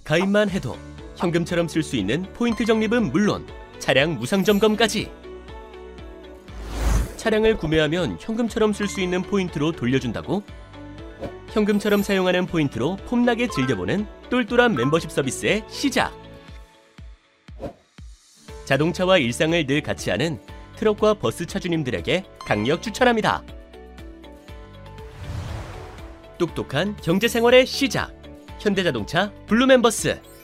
가입만 해도 현금처럼 쓸 수 있는 포인트 적립은 물론 차량 무상 점검까지. 차량을 구매하면 현금처럼 쓸 수 있는 포인트로 돌려준다고? 현금처럼 사용하는 포인트로 폼나게 즐겨보는 똘똘한 멤버십 서비스의 시작! 자동차와 일상을 늘 같이 하는 트럭과 버스 차주님들에게 강력 추천합니다. 똑똑한 경제생활의 시작! 현대자동차 블루멤버스.